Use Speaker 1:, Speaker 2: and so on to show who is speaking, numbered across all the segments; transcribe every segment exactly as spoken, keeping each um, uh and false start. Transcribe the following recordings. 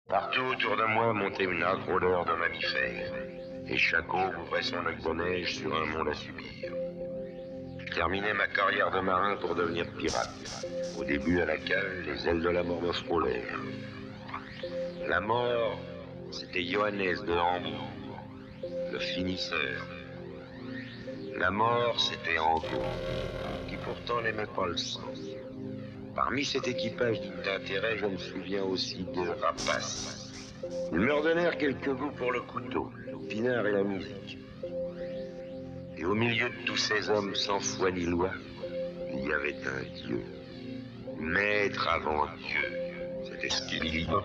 Speaker 1: Partout autour de moi montait une âcre odeur de mammifères, et chaque eau ouvrait son lac de neige sur un monde à subir. Je terminais ma carrière de marin pour devenir pirate. Au début, à la cale, les ailes de la mort me frôlèrent. La mort, c'était Johannes de Hambourg, le finisseur. La mort, c'était Angot, qui pourtant n'aimait pas le sang. Parmi cet équipage digne d'intérêt, je me souviens aussi de Rapace. Ils me redonnèrent quelques goûts pour le couteau, le pinard et la musique. Et au milieu de tous ces hommes sans foi ni loi, il y avait un Dieu. Maître avant Dieu. C'était Skibidi Bop.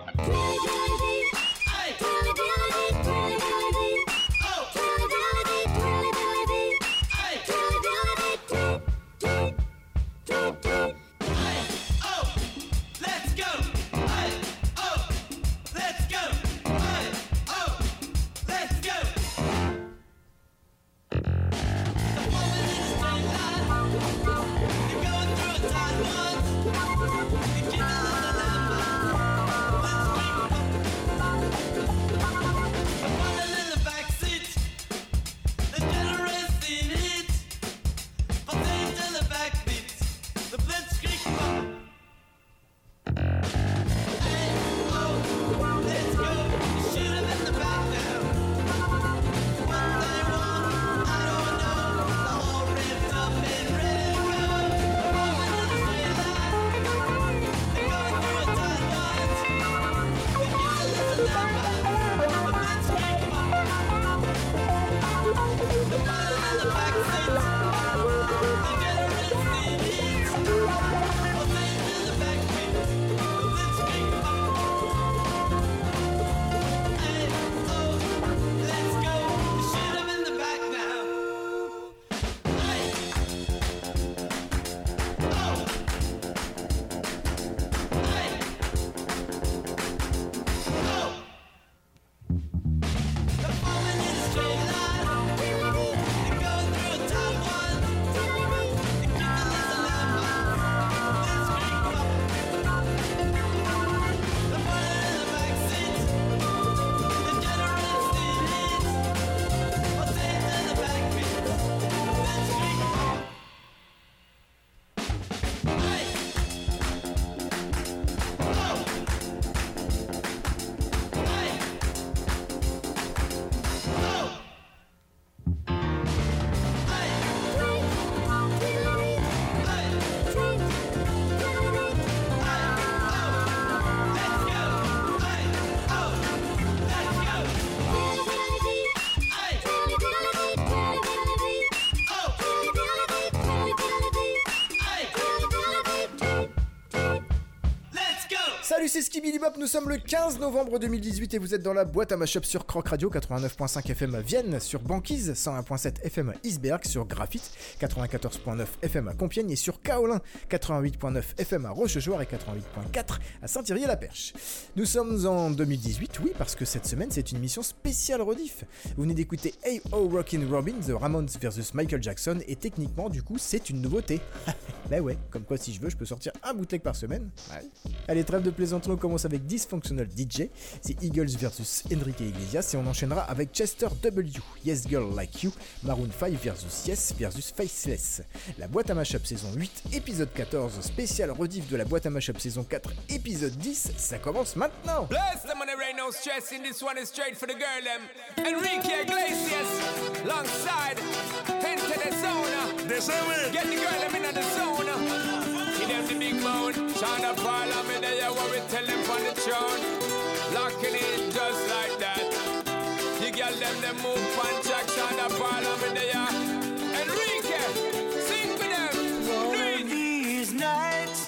Speaker 2: C'est Skibidi Bop, nous sommes le quinze novembre deux mille dix-huit et vous êtes dans la boîte à mashup sur Croc Radio, quatre-vingt-neuf virgule cinq F M à Vienne, sur Banquise, cent un virgule sept F M à Isberg, sur Graphite, quatre-vingt-quatorze virgule neuf F M à Compiègne et sur Kaolin, quatre-vingt-huit virgule neuf F M à Rochechouart et quatre-vingt-huit virgule quatre à Saint-Thierry-la-Perche. Nous sommes en deux mille dix-huit, oui, parce que cette semaine c'est une émission spéciale rediff. Vous venez d'écouter A O Rockin' Robin, The Ramones versus Michael Jackson, et techniquement du coup c'est une nouveauté. Bah ouais, comme quoi si je veux je peux sortir un bootleg par semaine. Ouais. Allez, trêve de plaisanterie, on commence avec Dysfunctional D J, c'est Eagles versus Enrique Iglesias et on enchaînera avec Chester W, Yes Girl Like You, Maroon five versus Yes versus Faceless. La boîte à mashup saison huit, épisode quatorze, spécial rediff de la boîte à mashup saison quatre, épisode dix, ça commence maintenant.
Speaker 3: Bless them on the rain, no stress, in this one is straight for the girl them. Enrique Iglesias, alongside, enter the zone, get the girl them in the zone. Give them the big bone, Shonda Paul, I'm in there, what we tell them on the throne. Locking it just like that. You girl them, them move on track, Shonda Paul, I'm in there. Enrique, sing for them.
Speaker 4: One of these nights,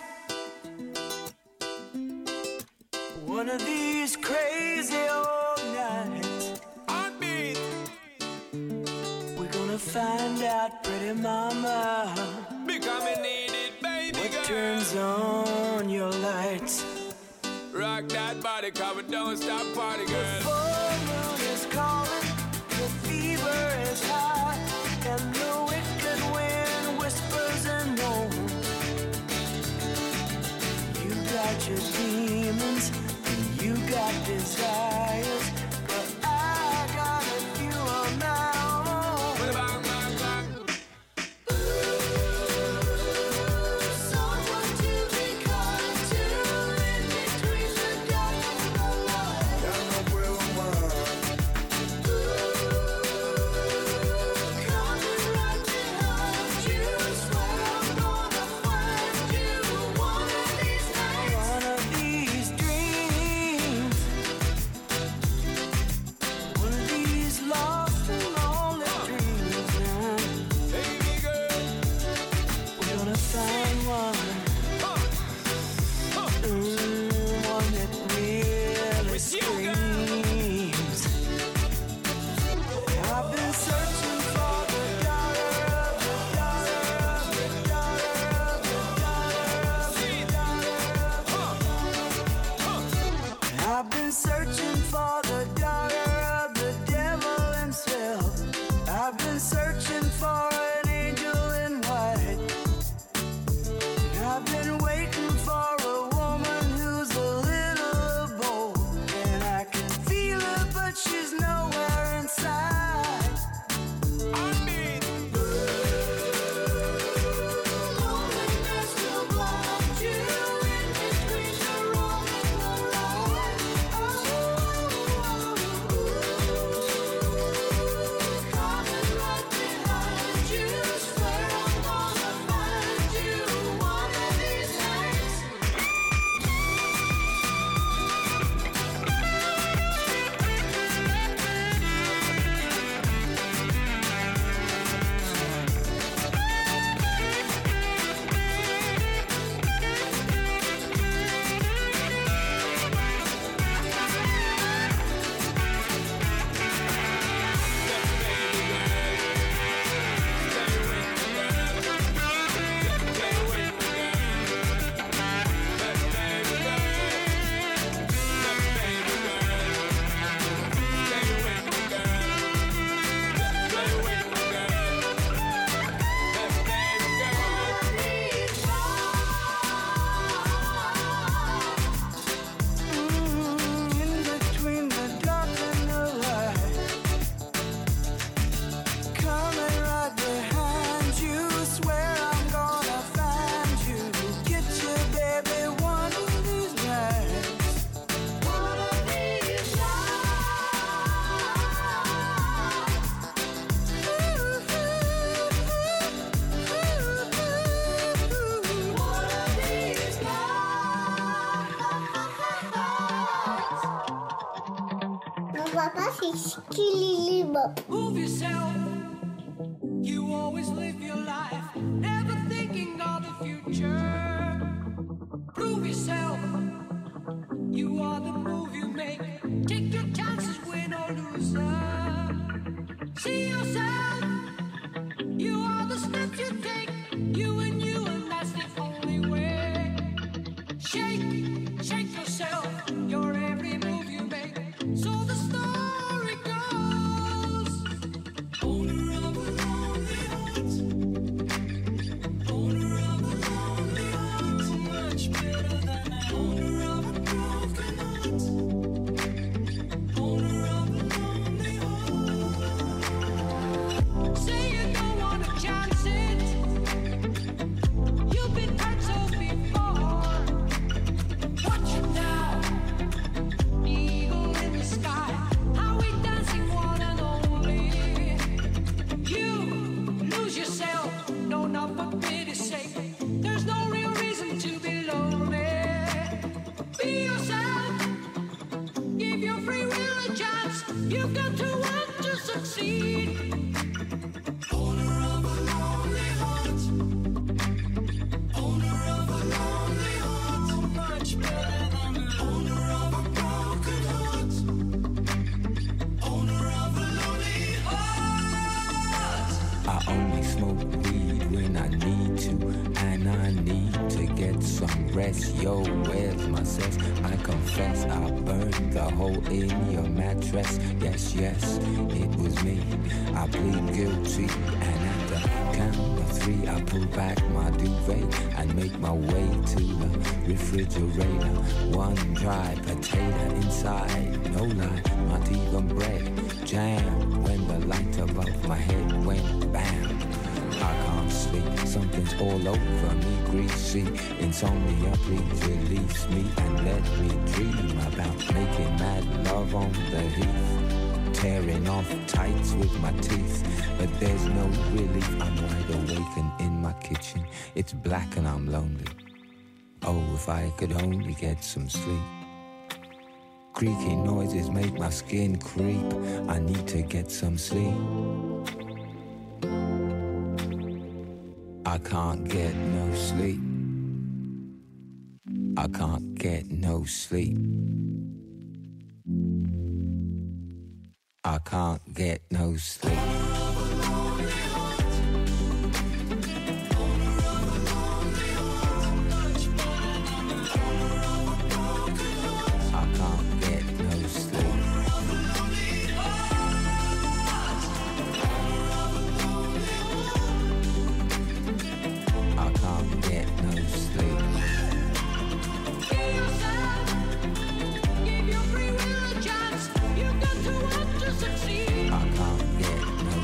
Speaker 4: one of these crazy old nights,
Speaker 3: on beat,
Speaker 4: we're gonna find out, pretty mama,
Speaker 3: becoming needed, baby
Speaker 4: what
Speaker 3: girl.
Speaker 4: turns on your lights.
Speaker 3: Rock that body, cover, don't stop, party girl.
Speaker 4: The full moon is calling, the fever is high, and the wicked wind whispers and moans. You got your demons, and you got desires, but I got a few of my own.
Speaker 3: Bang, bang, bang.
Speaker 4: Ooh, someone to be kind to in between the dark and the light. Coming right behind you, swear I'm gonna find you one of these nights. One of these dreams, one of these lost and lonely dreams. Now
Speaker 3: Baby girl.
Speaker 4: we're gonna find one,
Speaker 3: Huh. Huh.
Speaker 4: mm, one that really
Speaker 3: With you, girl.
Speaker 4: screams. I've been searching for the daughter of the daughter of the daughter of the daughter of the daughter of
Speaker 3: Huh.
Speaker 4: I've been searching for the daughter of the devil himself. I've been searching for an angel in white. I've been waiting for a woman who's a little bold. And I can feel her, but she's nowhere inside.
Speaker 3: I mean,
Speaker 4: Loneliness will blind you in between the wrong and the right. Coming right behind you, swear I'm gonna find you one of these nights. In between the dark and the light, coming right behind you, swear I'm gonna find you, get you, baby, one of these nights. One of these nights. One of these
Speaker 5: Mon papa, c'est Skilly Bop.
Speaker 4: Move yourself. You always live your life, never thinking of the future. Prove yourself. You are the move you make. Take your chances, win or lose. See yourself. You are the steps you take. You and you, and that's the only way. Shake, shake yourself. Your every move you make. So the story goes. Owner of a lonely heart. Owner of a lonely heart. Much better than an owner of a broken heart. Owner of a lonely heart. Say you don't wanna chance it. You've been hurt so before. Watch it now. Eagle in the sky, how we dancing one and only. You lose yourself, no, not for pity's sake. There's no real reason to be lonely. Be yourself, give your free will a chance. You've got to want to succeed. Owner of a lonely heart. Owner of a lonely heart. Much better than an owner of a broken heart. Owner of a lonely heart.
Speaker 6: I only smoke weed when I need to, and I need to get some rest. Yo, where's my sense? I confess I burned the hole in your mattress. Yes, yes, it was me. I plead guilty, and at the count of three I pull back my duvet and make my way to the refrigerator. One dry potato inside, no lie, not even bread. Jam when the light above my head went bam. I can't sleep, something's all over me, greasy. Insomnia, please release me and let me dream about making mad love on the heath, tearing off tights with my teeth. But there's no relief, I'm wide awake and in my kitchen. It's black and I'm lonely. Oh, if I could only get some sleep. Creaky noises make my skin creep. I need to get some sleep. I can't get no sleep. I can't get no sleep. I can't get no sleep. Succeed. I can't get no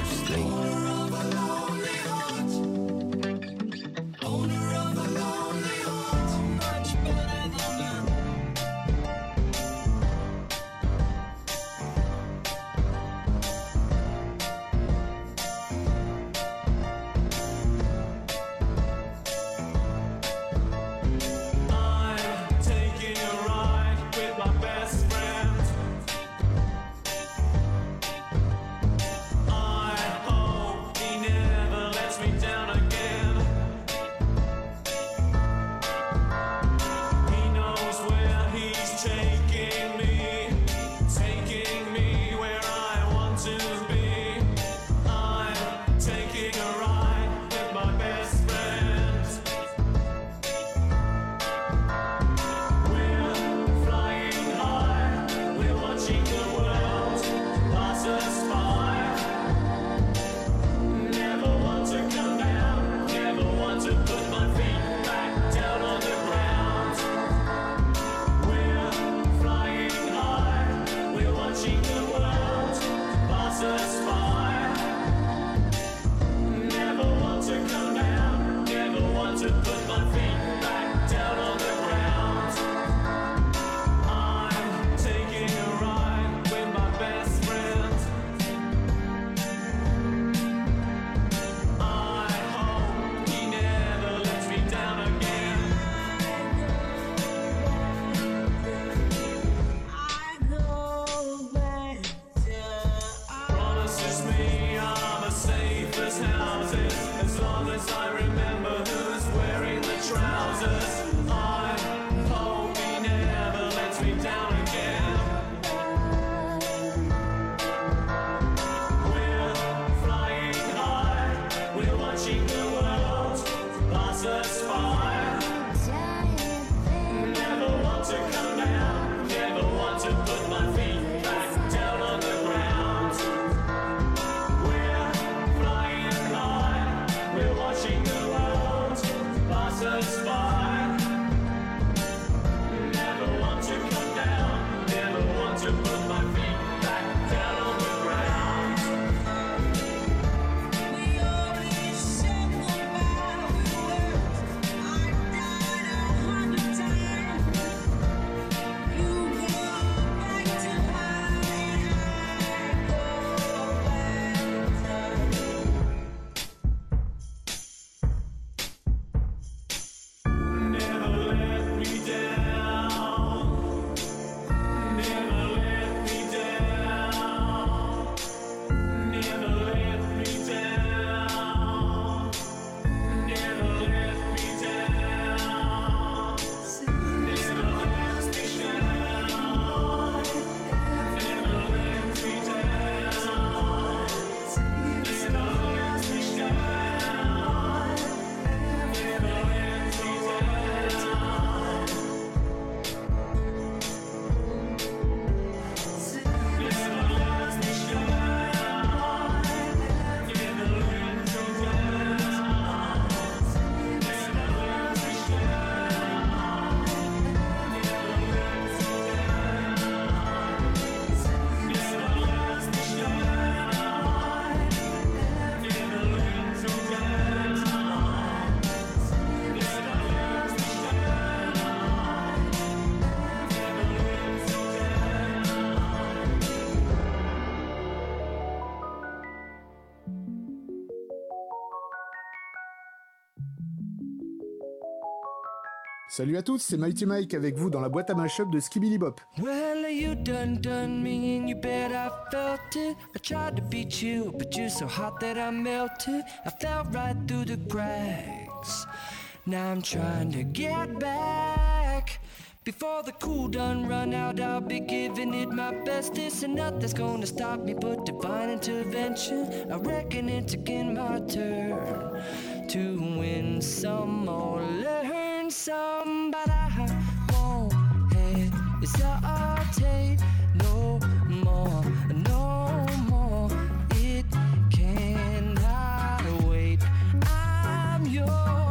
Speaker 2: Salut à tous, c'est Mighty Mike avec vous dans la boîte à mashup de Skibidi Bop.
Speaker 7: Well, you done done me and you bet I felt it. I tried to beat you, but you're so hot that I melted. I fell right through the cracks. Now I'm trying to get back. Before the cool done run out, I'll be giving it my best. This and nothing's gonna stop me but divine intervention. I reckon it's again my turn to win some or learn some, but I won't hesitate no more, no more. It cannot wait. I'm yours.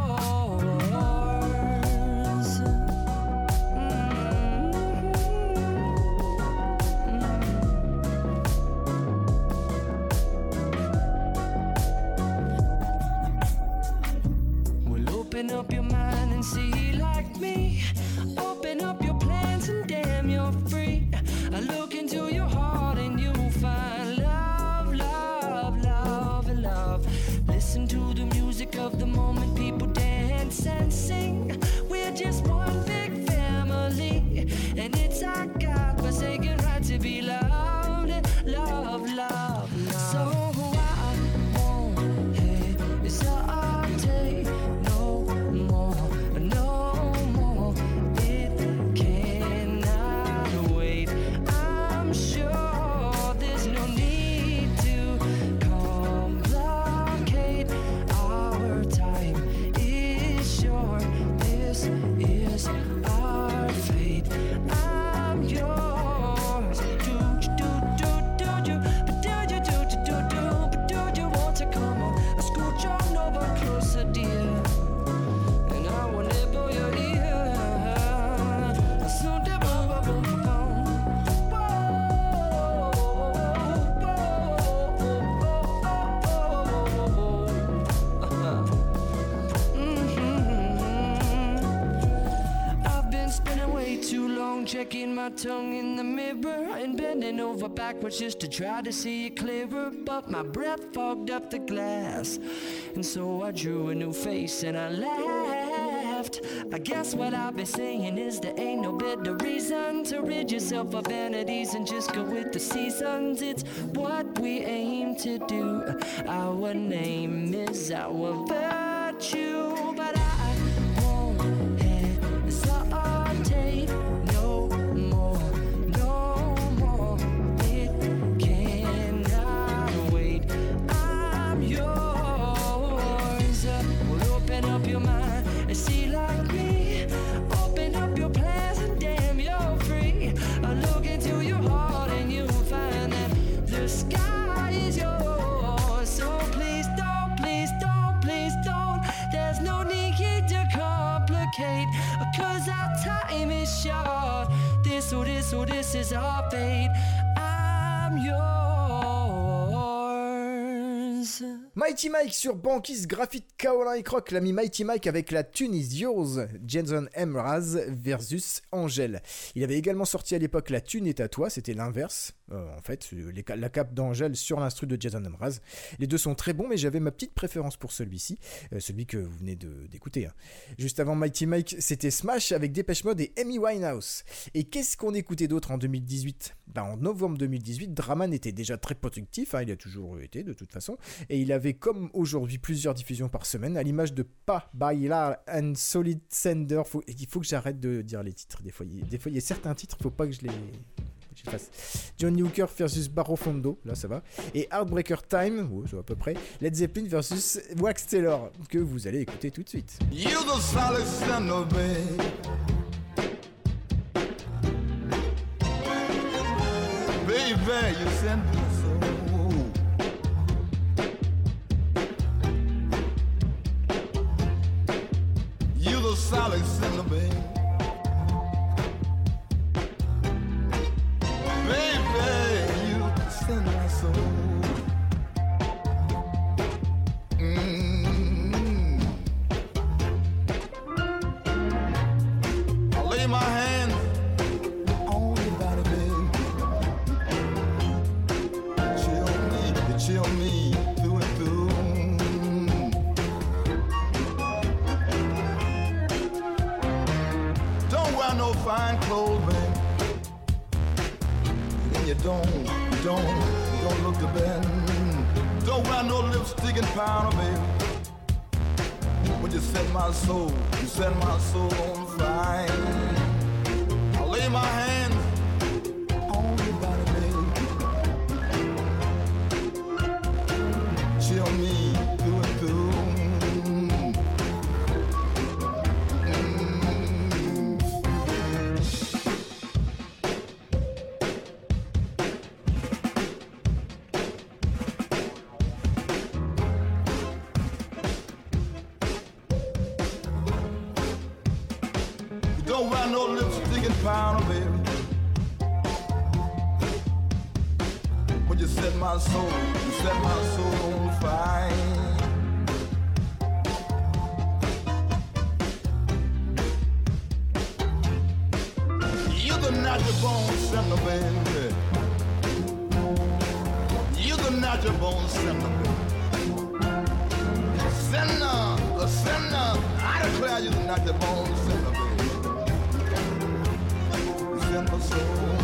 Speaker 7: Open up your mind and see like me. Open up your plans and damn, you're free. I look into your heart and you'll find love, love, love, and love. Listen to the music of the moment, people dance and sing. We're just one big family, and it's our God-forsaken right to be loved, love, love, love. So I won't hesitate no more, no more. It cannot wait. I'm sure there's no need to complicate. Our time is short. This is our fate. I'm yours. Do do do do do, but do you do do do do, but do you want to come on? I scooch on over closer, dear. And I will nibble your ear. So boom, boom, boom, boom. Mm-hmm. I've been spinning way too long, checking my tongue in the mirror and bending over backwards just to try to see it clearer. But my breath fogged up the glass, and so I drew a new face and I laughed. I guess what I've been saying is there ain't no better reason to rid yourself of vanities and just go with the seasons. It's what we aim to do. Our name is our virtue, but I won't hesitate no more, no more. It cannot wait. I'm yours. Well, open up your mind and see like me. Open up your plans and damn, you're free. I look into your heart and you'll find that the sky is yours. So please don't, please don't, please don't. There's no need to complicate, cause our time is short. This, oh, this, oh, this is our fate. I'm yours.
Speaker 2: Mighty Mike sur Banquise Graphite Kaolin et Croc, l'ami Mighty Mike avec la tune Is Yours, Jason Mraz versus Angèle. Il avait également sorti à l'époque La tune est à toi, c'était l'inverse, euh, en fait, les, la cape d'Angèle sur l'instru de Jason Mraz. Les deux sont très bons, mais j'avais ma petite préférence pour celui-ci, euh, celui que vous venez de, d'écouter. Hein. Juste avant Mighty Mike, c'était Smash avec Dépêche Mode et Amy Winehouse. Et qu'est-ce qu'on écoutait d'autre en deux mille dix-huit ? Ben, en novembre deux mille dix-huit, Draman était déjà très productif, hein, il a toujours été de toute façon, et il avait comme aujourd'hui plusieurs diffusions par semaine, à l'image de Pa Bailar and Solid Sender. Faut, il faut que j'arrête de dire les titres, des fois il, des fois, il y a certains titres, il faut pas que je les... Je fasse. Johnny Hooker versus Barro Fondo, là ça va, et Heartbreaker Time, ouais, ça va à peu près, Led Zeppelin versus Wax Taylor, que vous allez écouter tout de suite.
Speaker 8: You're the solid sender, babe. Baby, you send me so. You're the solid sender, babe. Baby, you send my soul. Mm-hmm. I lay my hand on your body, babe. and you don't, don't, don't look the bend. Don't wear no lipstick and powder, baby. When you set my soul, you set my soul on fire. I lay my hands on your body, baby. Chill me through and through. Don't wear no lipstick and powder, baby. When you set my soul, you set my soul on fire. You're the natural born sinner, baby. You're the natural born sinner, baby. Sinner, a sinner. I declare you're the natural born sinner, baby. Send my soul,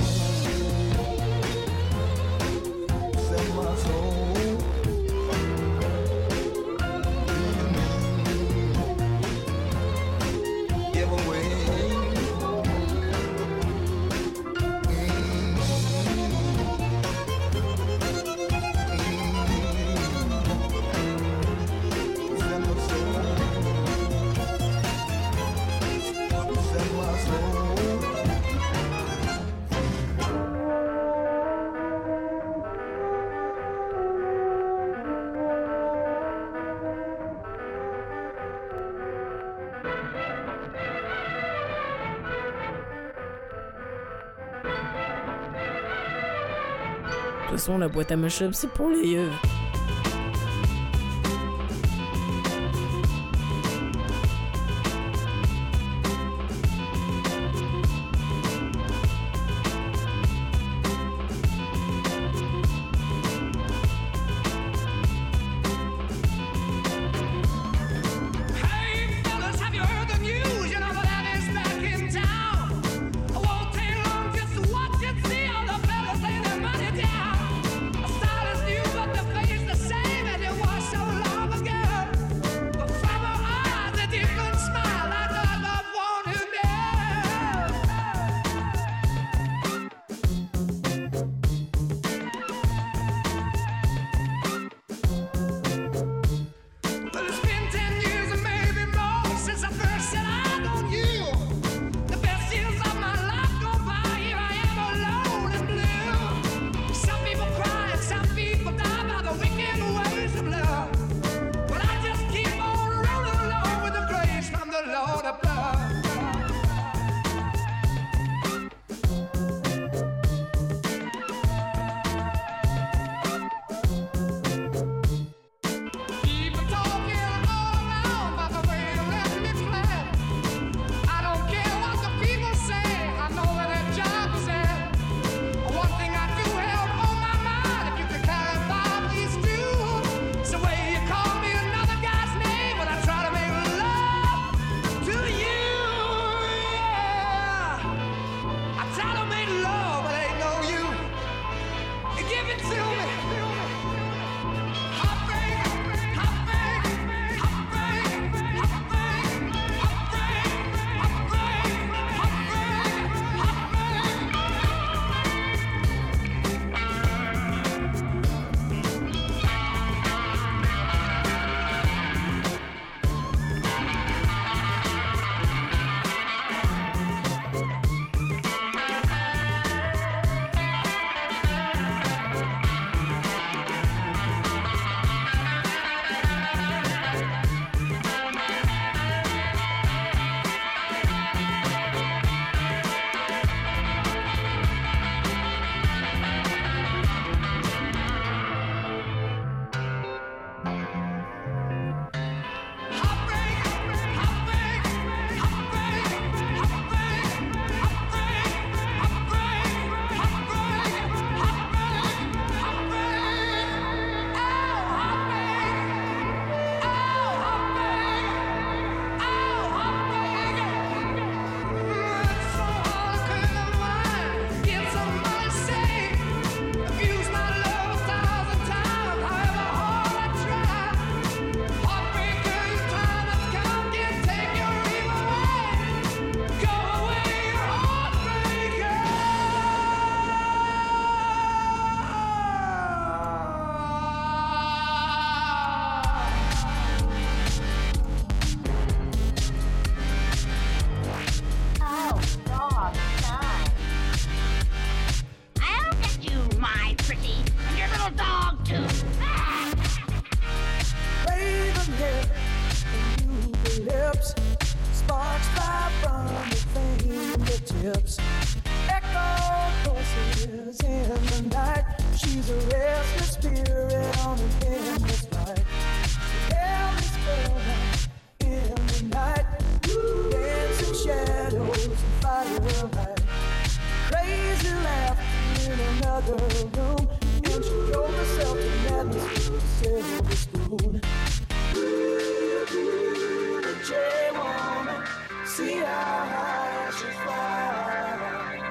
Speaker 8: send my soul, leave me, give away. Mm-hmm. Mm-hmm. Send my soul, send my soul.
Speaker 9: De toute façon, la boîte à mashup, c'est pour les yeux.
Speaker 4: Face
Speaker 10: other room, and she drove herself to madness with a silver spoon. The J-woman, see how high she flies.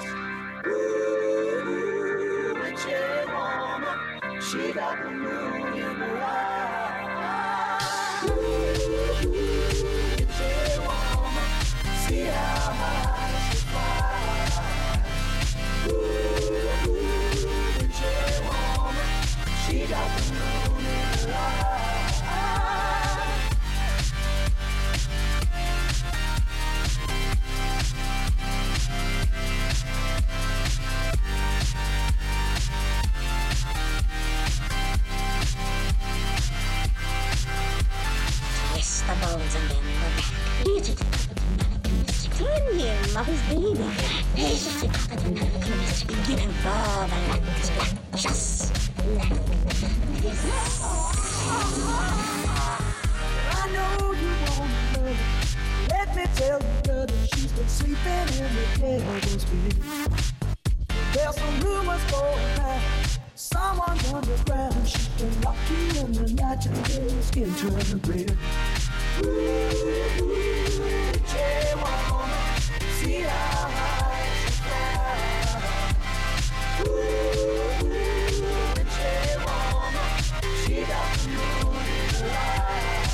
Speaker 10: Ooh, the J-woman, she got the moon in her eyes. Ooh, the J-woman, see how high she flies. Ooh, the J-woman, she got the moon in her eyes.
Speaker 11: Twist the bones and then the back. Eat it. Turn him of his baby. Patience and confidence. Give him further like just like this.
Speaker 10: I know you won't know. Let me tell you, brother, she's been sleeping in the devil's bed. There's some rumors going round. Someone's underground. She can lock you in the night till your skin turns red. Ooh, J-woman, see how high she flies. Ooh, J-woman, she got the moon in her eyes.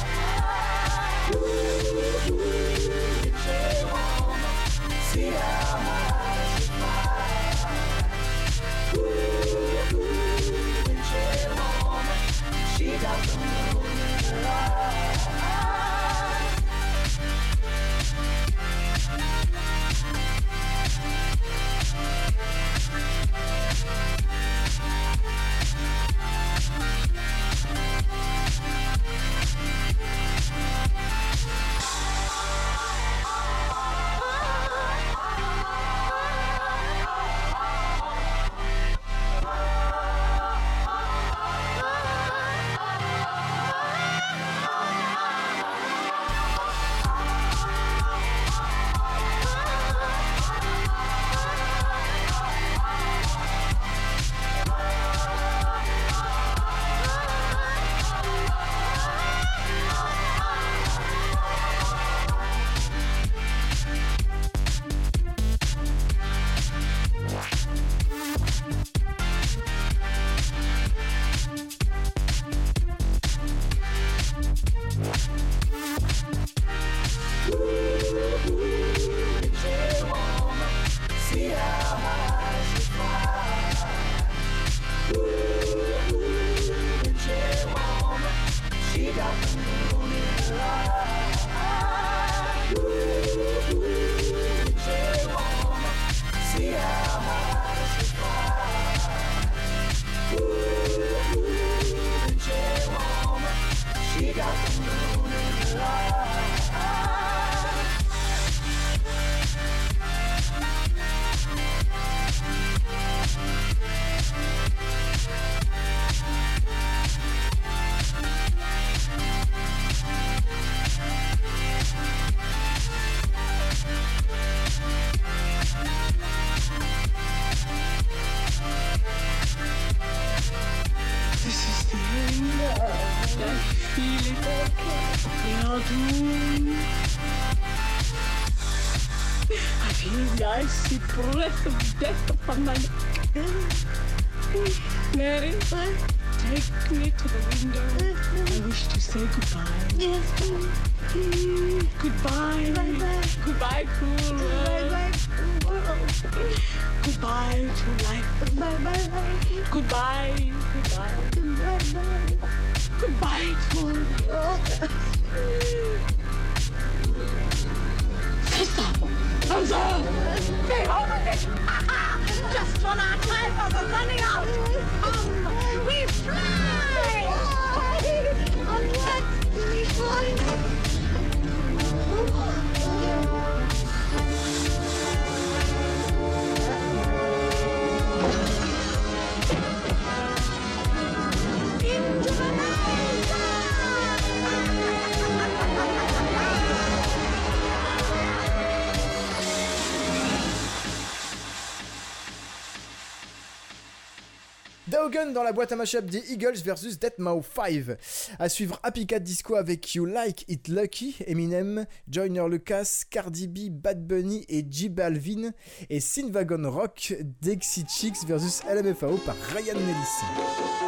Speaker 10: Ooh, J-woman, see how high she flies. Ooh, J-woman, she got the moon in her eyes.
Speaker 12: icy breath of death upon my neck. Mary, take me to the window. I wish to say goodbye.
Speaker 11: Yes.
Speaker 12: Goodbye.
Speaker 11: Bye-bye.
Speaker 12: Goodbye, cruel world.
Speaker 11: Bye-bye.
Speaker 12: Goodbye to life.
Speaker 11: Bye-bye.
Speaker 12: Goodbye. Goodbye.
Speaker 11: Goodbye.
Speaker 12: Goodbye to Sister! Elsa! Stay home with it! Just when our time was running out! Come! We fly!
Speaker 11: On what? We fly?
Speaker 12: Into the night!
Speaker 2: Dogen dans la boîte à mashup des Eagles versus Deadmau five. À suivre Happy Cat Disco avec You Like It Lucky, Eminem, Joyner Lucas, Cardi B, Bad Bunny et J Balvin. Et Sin Wagon Rock, Dixie Chicks versus L M F A O par Ryan Nellis.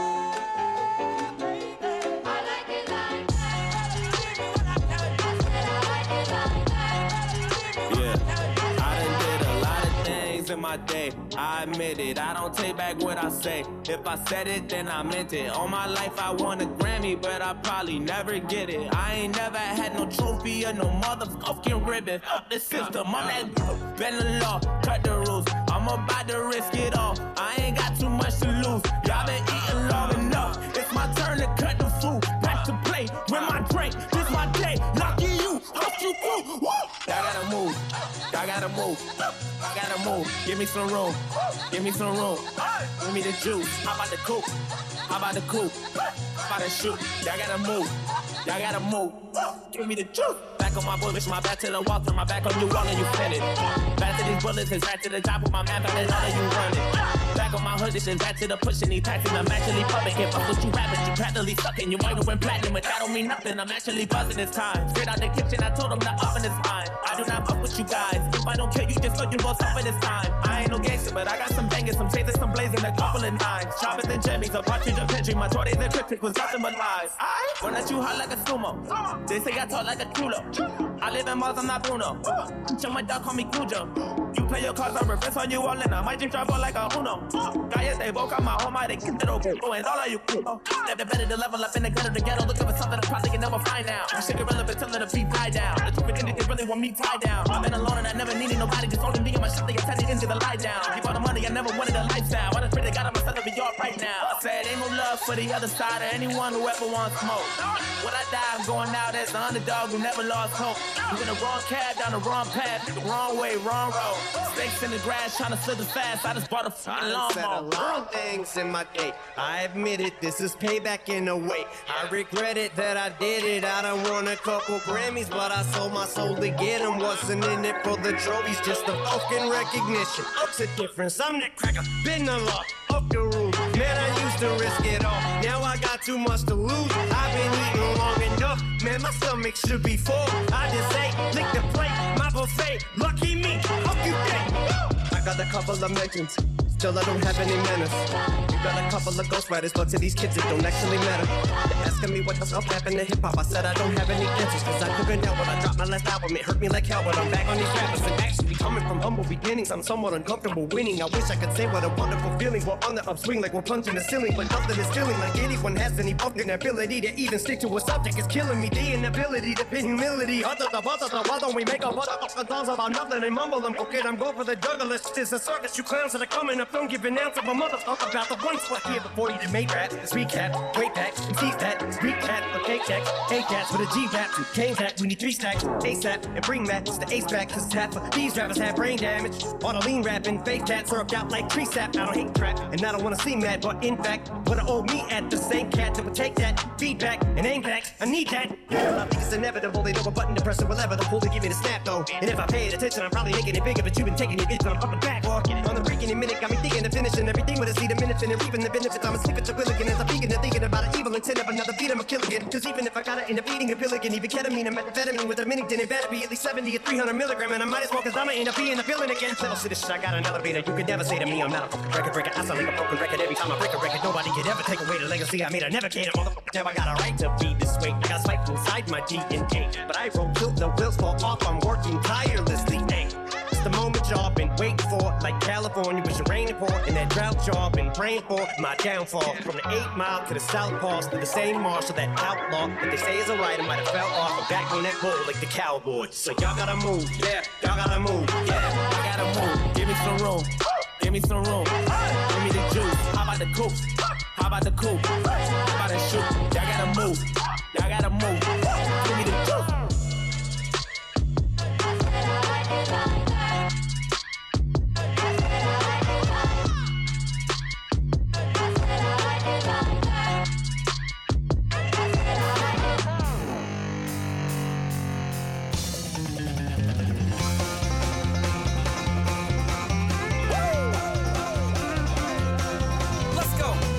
Speaker 13: In my day, I admit it, I don't take back what I say. If I said it, then I meant it. All my life I won a Grammy, but I probably never get it. I ain't never had no trophy or no motherfucking ribbon. Fuck the system, I'm that bend the law, cut the rules. I'm about to risk it all, I ain't got too much to lose. Y'all been eating long enough, it's my turn to cut the food. Back to play with my drink, this my day. Lucky you, hope you cool. Woo! Y'all gotta move, y'all gotta move, I gotta move. Give me some room, give me some room. Give me the juice. How about the coupe? How about the coupe? How about the shoot? Y'all gotta move, y'all gotta move. Give me the juice. Back on my bullets, my back to the wall, turn my back on you, all of you finish. Back to these bullets, it's back to the top of my map, and all of you running. Back on my hood, it's back to the pushing, these taxes, I'm actually pumping. Can't fuck with you rapping, you practically sucking. You might have went platinum, but that don't mean nothing. I'm actually buzzing this time. Straight out the kitchen, I told them the oven is fine. I do not fuck with you guys. If I don't kill you, just know you gon' suffer this time. I ain't no gangster, but I got some bangers, some chasers, some blazing, a couple of nines. Sharper than Jimmy's, a partridge, a pantry. My tortoise and cryptic was nothing but lies. I wanna let you hot like a sumo. They say I talk like a culo. I live in Mars, I'm not Bruno. Show my dog, call me Cujo. You play your cards, I reverse on you all in. I might just drive like a Uno. Guys, they woke up my home, I they get it over. And all of you cool. Never better to level up in the gutter to ghetto. Looking for something I probably can never find out. I shake it relevant till the beat die down. The stupid ending, they really want me tied down. I've been alone and I never needed nobody. Just holding me on my shit, they get tended into the lie down. Keep all the money, I never wanted a lifestyle. I just pray to God I'm myself to be all right now. I said ain't no love for the other side or anyone who ever wants smoke. When I die, I'm going out as the underdog who never lost hope. You in the wrong cab, down the wrong path, the wrong way, wrong road. Snakes in the grass, trying to slip as fast. I just bought a fucking lawnmower.
Speaker 14: I said a lot of things in my day. I admit it, this is payback in a way. I regret it that I did it. I done won a couple Grammys, but I sold my soul to get them. Wasn't in it for the trophies, just the fucking recognition. What's the difference? I'm that cracker, been the law, up the rule. Man, I used to risk it all. Now I got too much to lose. I've been eating long enough. Man, my stomach should be full. I just ate, lick the plate, my buffet. Lucky me, hope you think. I got a couple of mentions, still I don't have any manners. You got a couple of ghostwriters, but to these kids it don't actually matter. They're asking me what the fuck happened to hip-hop. I said I don't have any answers, cause I couldn't help when I dropped my last album. It hurt me like hell, but I'm back on these rappers. And actually coming from humble beginnings, I'm somewhat uncomfortable winning. I wish I could say what a wonderful feeling. We're on the upswing like we're punching the ceiling, but nothing is feeling like anyone has any fucking ability to even stick to a subject. It's killing me, the inability to pin humility. Other the other the why don't we make a motherfucker songs about nothing and mumble them? Okay, I'm going for the juggler. It's a circus, you clowns that are coming up, don't give an ounce of a motherfucker about the one spot here before you made rap. It's recap, wait back, and tease that, recap, okay, checks, eight cats with a G rap, cane that, we need three stacks, ASAP, and bring that, it's the ace back, cause tap, these rappers have brain damage, on a lean rapping, fake cat, syrup out like tree sap, I don't hate trap, and I don't wanna see mad, but in fact, what I owe me at the same cat that would take that, feedback, and aim back, I need that, yeah, I think it's inevitable, they know a button to press it, whatever the pull to give me the snap though, and if I paid attention, I'm probably making it bigger, but you've been taking it, but I'm coming back, walking on the breaking a minute, got me thinking of finishing everything with a seed, a minute, and reaping the benefits, I'm asleep at the will again, as I'm vegan and thinking about an evil intent of another beat, I'm a killer again, cause even if I gotta end up eating a pill again, even ketamine, and methamphetamine with a mini, then it better be at least seventy or three hundred milligram, and I might as well, cause I'ma end up being a villain again, settle to this shit, I got an elevator, you could never say to me, I'm not a fucking record breaker, I sound like a broken record every time I break a record, nobody could ever take away the legacy I made, I never cared, motherfucker, now I got a right to be this way, I got spiked inside my D N A, but I roll till the wheels fall off, I'm working tirelessly, hey. It's the moment y'all been waiting for, like California was your rain for, and that drought y'all been praying for, my downfall. From the eight mile to the south pass, to the same marshal, that outlaw, that they say is a right, I might have fell off, I'm back on that bull like the cowboy. So y'all gotta move, yeah, y'all gotta move, yeah, I gotta move, give me some room, give me some room, give me the juice, how about the coupe, how about the coupe, how about the shoot, y'all gotta move, y'all gotta move, give me the juice.
Speaker 3: Let's go.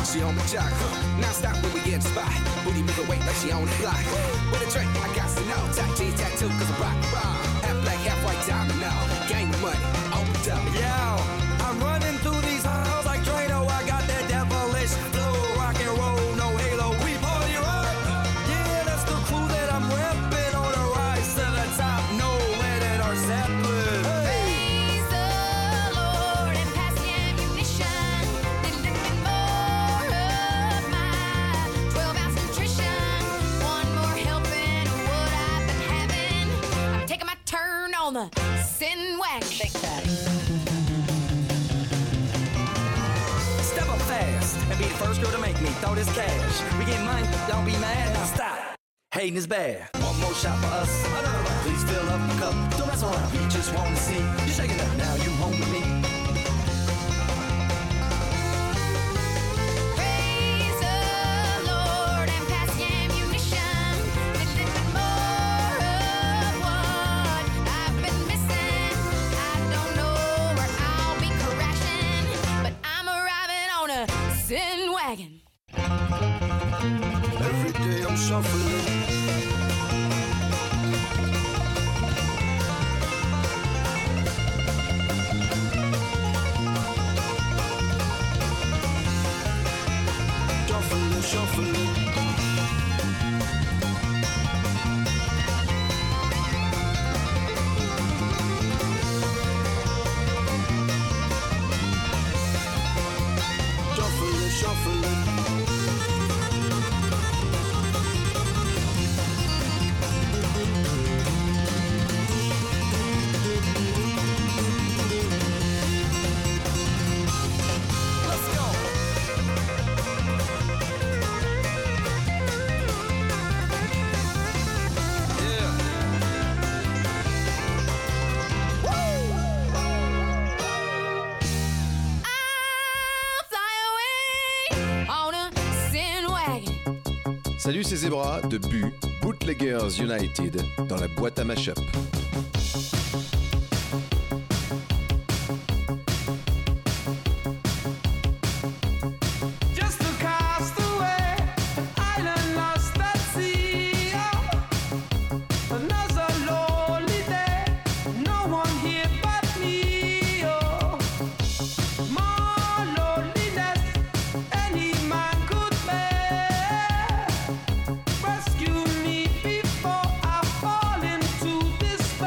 Speaker 15: she on the jock. Now stop when we get the spot. Booty make her wait like she on the block. With a drink, I got to know. Tight jeans, tattoo, cause I rock, rock. Half black, half white diamond now. Gang of money, open up.
Speaker 16: Yo, I'm running through these halls like Drano. I got that devilish flow. Rock and roll, no halo. We party rock. Yeah, that's the crew that I'm repping on the rise to the top. No Lennon or Zeppelin. Hey.
Speaker 17: Praise the Lord and pass the ammunition. Then give me more of my twelve ounce nutrition. One more helping of what I've been having. I'm taking my turn on the sin wagon. Shake that.
Speaker 16: Step up fast and be the first girl to make me throw this cash. We get money, don't be mad, now stop. Hating is bad. One more shot for us, another round. Please fill up the cup, don't mess around. We just want to see you shaking up, now you home with me.
Speaker 17: Praise the Lord and pass the ammunition. Then give me more of what I've been missing. I don't know where I'll be crashing, but I'm arriving on a sin wagon.
Speaker 16: Every day I'm shuffling. Shuffling, shuffling. Shuffling, shuffling.
Speaker 18: Salut, c'est Zebra de Bu, Bootleggers United, dans la boîte à mashup.
Speaker 19: Just a castaway, island lost at sea. Another lonely day, no one here but me. Oh, more loneliness any man could bear. Rescue me before I fall into despair.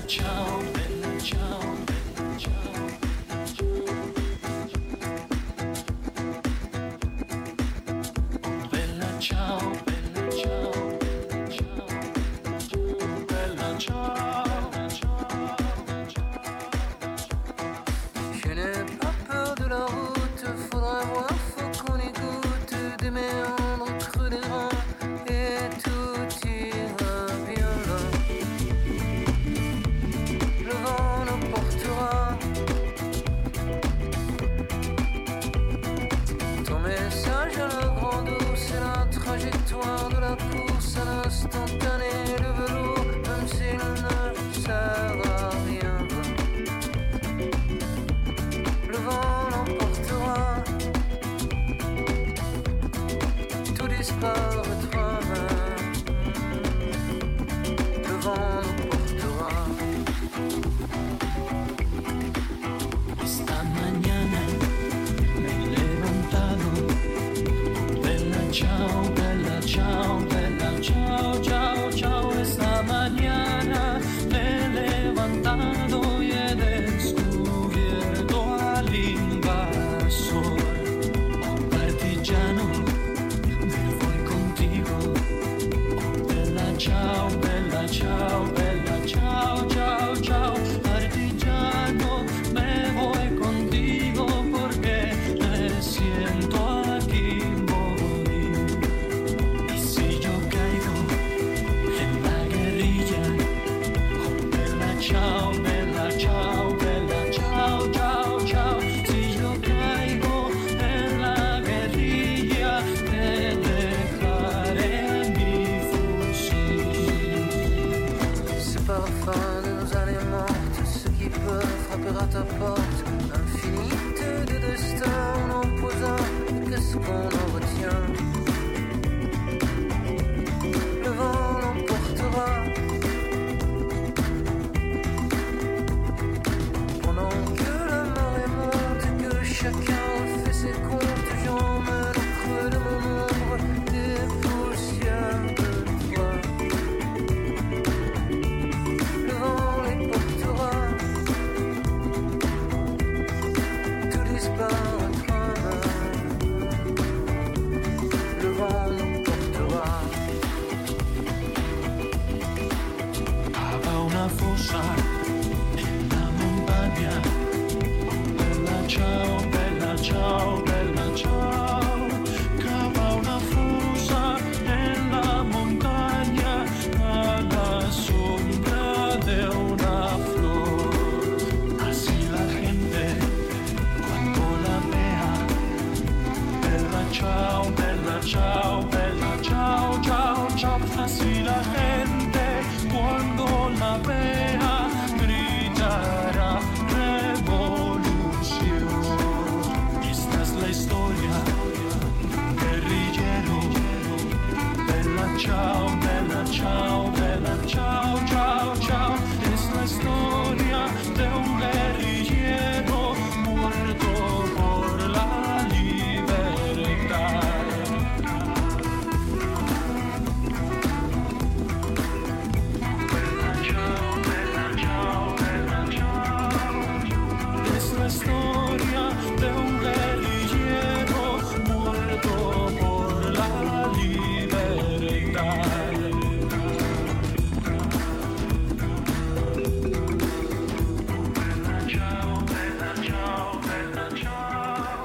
Speaker 19: ciao, bella ciao, bella ciao. Bella ciao, bella ciao, bella ciao, bella ciao, ciao.
Speaker 7: Je n'ai pas peur de la route, faudra voir, faut qu'on écoute des méandres creux des reins et tout ira bien. Le vent nous portera. Ton message à la grande eau, c'est la trajectoire de la course à l'instantané. Le velours, même s'il ne sert à rien. Le vent l'emportera, tout disparaîtra même. Le vent l'emportera.
Speaker 19: Esta mañana me he levantado. Bella ciao, bella ciao, bella ciao, ciao, ciao. Esta mañana me he levantado y he descubierto al invasor. Oh partigiano, me voy contigo. Oh bella ciao, bella ciao, bella ciao, ciao, ciao. Partigiano, me voy contigo porque me siento aquí morir. Y si yo caigo en la guerrilla, oh bella ciao, bella ciao, bella ciao, ciao, ciao. Si yo caigo en la guerrilla, te dejaré mi fusil.
Speaker 7: Ce parfum de nos années mortes, ce qui peut frapper à ta porte. Infinité de destins en opposant, qu'est-ce qu'on en retient? Le vent l'emportera. Pendant que la marée monte et que chacun fait ses comptes, j'emmène au creux de mon ombre des poussières de toi. Le vent les portera, tout disparaîtra. Le vent l'emportera.
Speaker 19: Cava una fossa nella montagna. Bella ciao, bella ciao, bella ciao. Cava una fossa nella montagna alla sombra de una flor. Así la gente cuando la vea. Bella ciao, bella ciao, bella ciao, ciao, ciao. Así la gente cuando la vea gritará revolución. Esta es la historia, guerrillero. Bella ciao, bella ciao, bella ciao, ciao, ciao. Es la historia de un guerrillero muerto por la libertad. Bella ciao, bella ciao, bella ciao. Es la historia de un guerrillero muerto por la libertad. Bella ciao, bella ciao, bella ciao.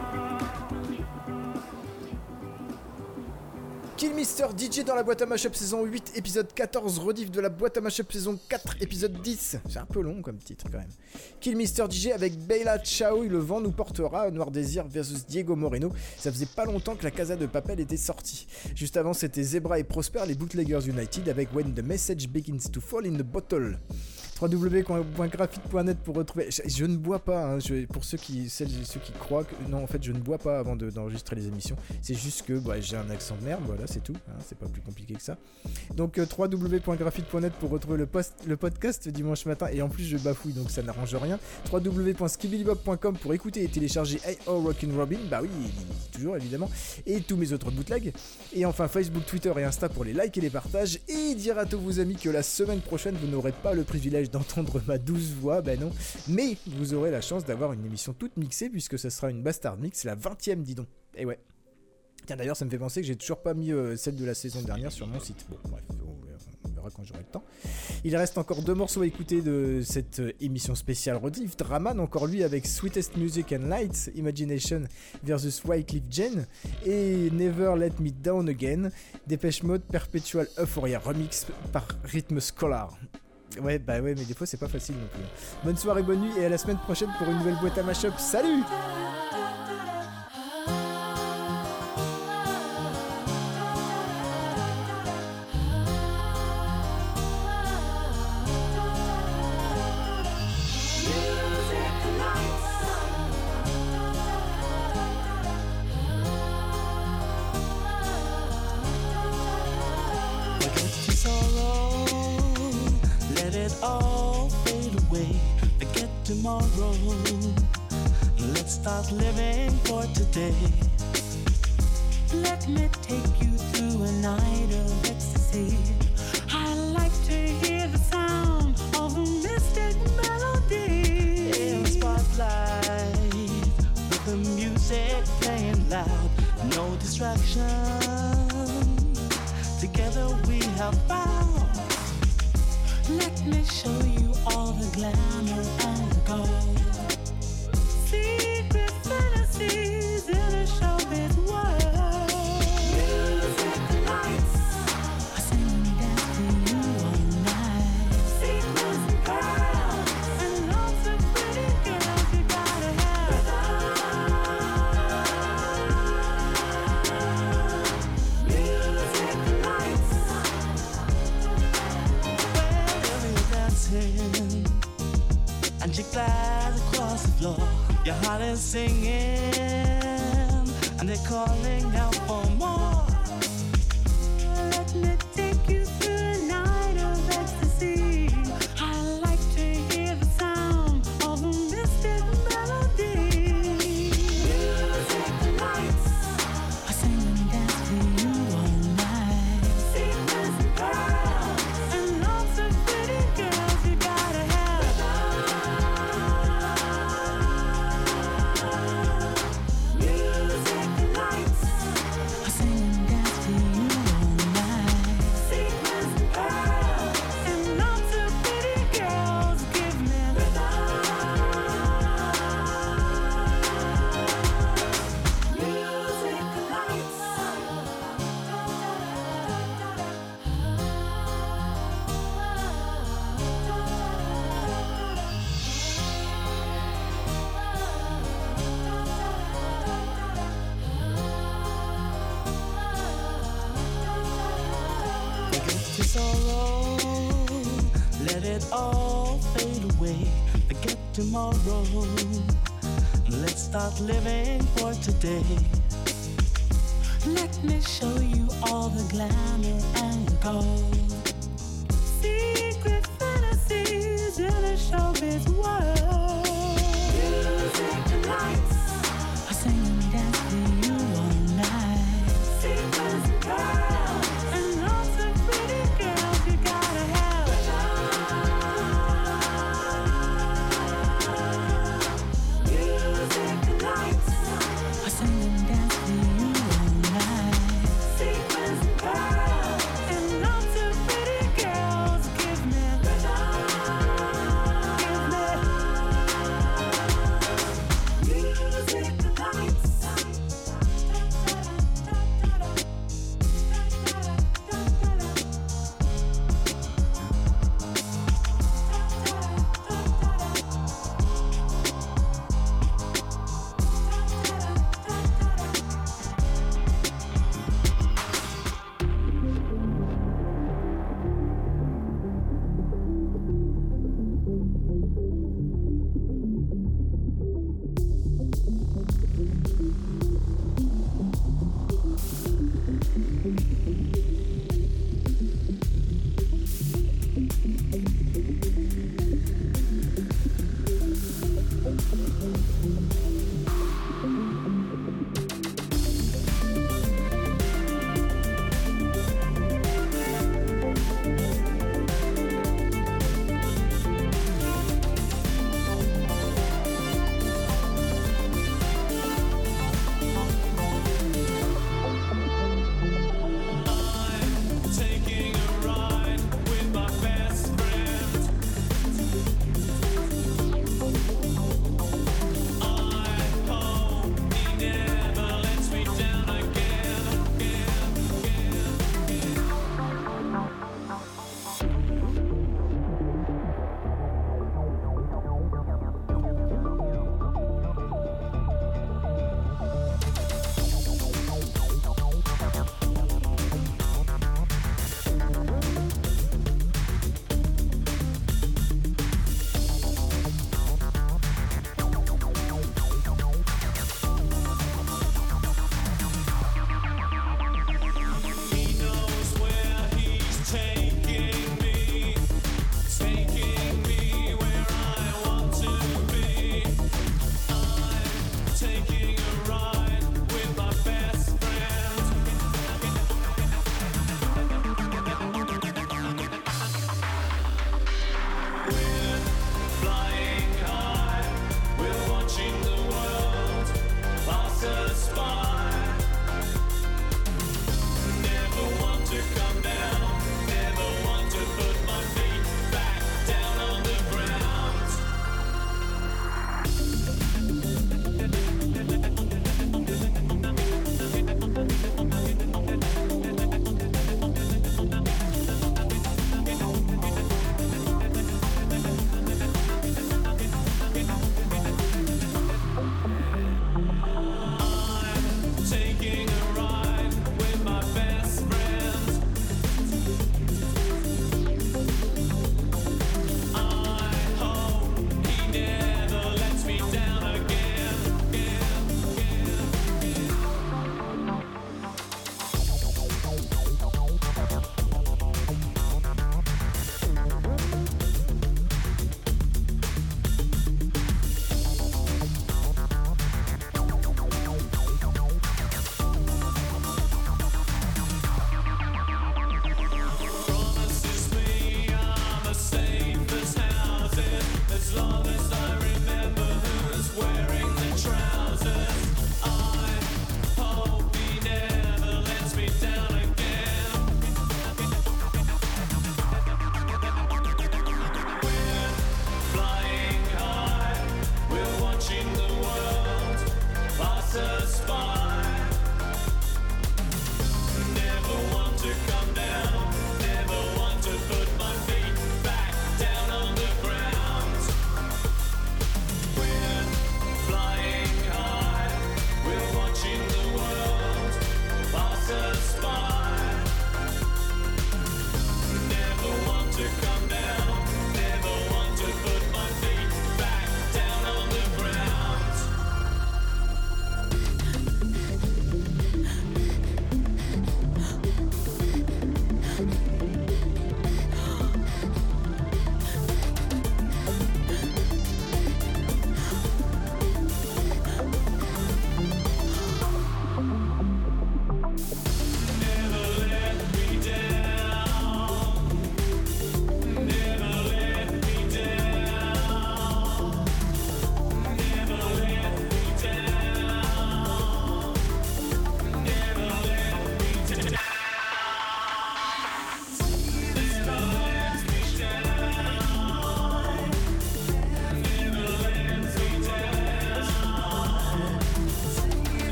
Speaker 2: Kill Mister D J dans la boîte à mashup saison huit, épisode quatorze, rediff de la boîte à mashup saison quatre, épisode dix. C'est un peu long comme titre quand même. Kill Mister D J avec Bella Ciao, le vent nous portera, Noir Désir versus Diego Moreno. Ça faisait pas longtemps que la Casa de Papel était sortie. Juste avant, c'était Zebra et Prosper, les Bootleggers United avec When the Message Begins to Fall in the Bottle. w w w point graphite point net pour retrouver. Je, je ne bois pas, hein, je, pour ceux qui, celles et ceux qui croient que. Non, en fait, je ne bois pas avant de, d'enregistrer les émissions. C'est juste que bah, j'ai un accent de merde, voilà, c'est tout. Hein, c'est pas plus compliqué que ça. Donc, euh, w w w point graphite point net pour retrouver le, post, le podcast dimanche matin. Et en plus, je bafouille, donc ça n'arrange rien. w w w point skibidibop point com pour écouter et télécharger Hey Oh Rockin' Robin. Bah oui, toujours évidemment. Et tous mes autres bootlegs. Et enfin, Facebook, Twitter et Insta pour les likes et les partages. Et dire à tous vos amis que la semaine prochaine, vous n'aurez pas le privilège privilège d'entendre ma douce voix, ben non. Mais vous aurez la chance d'avoir une émission toute mixée puisque ce sera une Bastard Mix, la vingtième, dis donc. Et ouais. Tiens, d'ailleurs, ça me fait penser que j'ai toujours pas mis euh, celle de la saison dernière sur mon site. Bon, bref, on verra quand j'aurai le temps. Il reste encore deux morceaux à écouter de cette euh, émission spéciale Rediff. Draman, encore lui, avec Sweetest Music and Lights, Imagination versus Wyclef Jean, et Never Let Me Down Again, Dépêche Mode, Perpetual Euphoria Remix par Rhythm Scholar. Ouais, bah ouais, mais des fois c'est pas facile non plus. Bonne soirée, bonne nuit, et à la semaine prochaine pour une nouvelle boîte à mashup. Salut!
Speaker 10: All fade away, forget tomorrow. Let's start living for today. Let me take you through a night of ecstasy. I like to hear the sound of a mystic melody. In the spotlight, with the music playing loud, no distraction. Together we have found. Let me show you all the glamour and the gold. Secret fantasies in a showbiz world. Music lights, I sing and dance to you all night. Sequins and pearls, and lots of pretty girls you gotta have. Music lights. And you glide across the floor. Your heart is singing, and they're calling out for more. Let me take you through a night of ecstasy. I like to hear the sound of a mystic melody. Music lights, I sing and dance to you all night. Sequins and pearls, and lots of pretty girls you gotta have. Music lights, I sing and dance to you all night. Sequins and pearls, and lots of pretty girls give me music lights. Forget your sorrow, let it all fade away. Forget tomorrow, let's start living for today. Let me show you all the glamour and the gold.